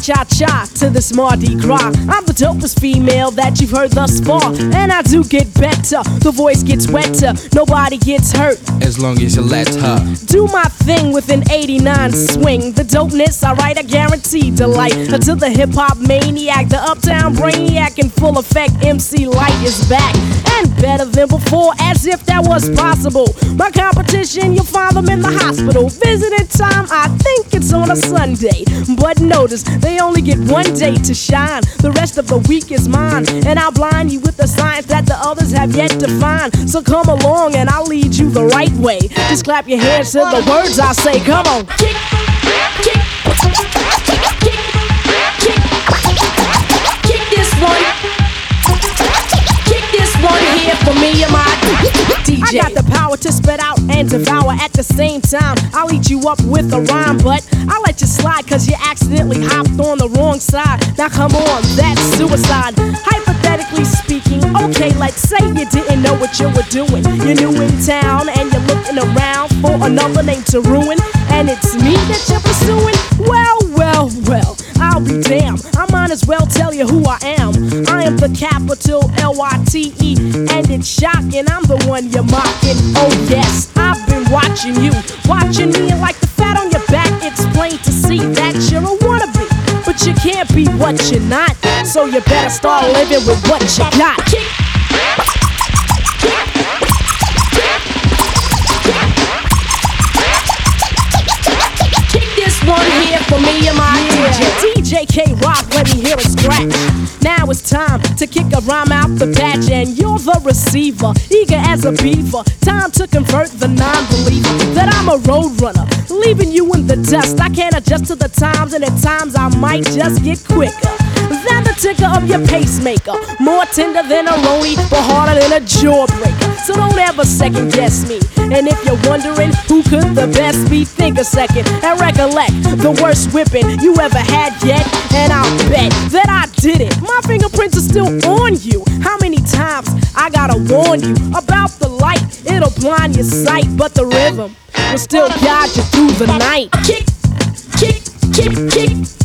cha-cha to this Mardi Gras. I'm the dopest female that you've heard thus far, and I do get better. The voice gets wetter, nobody gets hurt as long as you let her do my thing with an 89 swing. The dopeness, alright, I guarantee delight. Until the hip-hop maniac, the uptown brainiac in full effect, MC Light is back, and better than before, as if that was possible. My competition, you'll find them in the hospital. Visiting time, I think it's on a Sunday, but notice, they only get one day to shine. The rest of the week is mine, and I'll blind you with the science that the others have yet to find. So come along and I'll lead you the right way. Just clap your hands to the words I say. Come on. Kick, kick, kick, kick, kick this one. Kick this one here for me and my DJ. I got the power to spit out and devour at the same time. I'll eat you up with a rhyme, but I'll let you slide cause you accidentally hopped on the wrong side. Now come on, that's suicide. Hypothetically speaking, okay, let's say you didn't know what you were doing. You're new in town and you're looking around for another name to ruin, and it's me that you're pursuing? Well, well, well, I'll be damned. I might as well tell you who I am. I am the capital L-Y-T-E, and it's shocking, I'm the one you're mocking. Oh yes, I've been watching you, watching me, and like the fat on your back, it's plain to see that you're a wannabe. But you can't be what you're not, so you better start living with what you got. Kick this one here for me and my DJ K-Rock, let me hear it scratch. Now it's time to kick a rhyme out the patch, and you're the receiver, eager as a beaver. Time to convert the non-believer that I'm a road runner, leaving you in the dust. I can't adjust to the times, and at times I might just get quicker than the ticker of your pacemaker. More tender than a roni, but harder than a jawbreaker. So don't ever second guess me. And if you're wondering who could the best be, think a second and recollect the worst whipping you ever had yet. And I'll bet that I did it. My fingerprints are still on you. How many times I gotta warn you about the light? It'll blind your sight, but the rhythm will still guide you through the night. Kick, kick, kick, kick.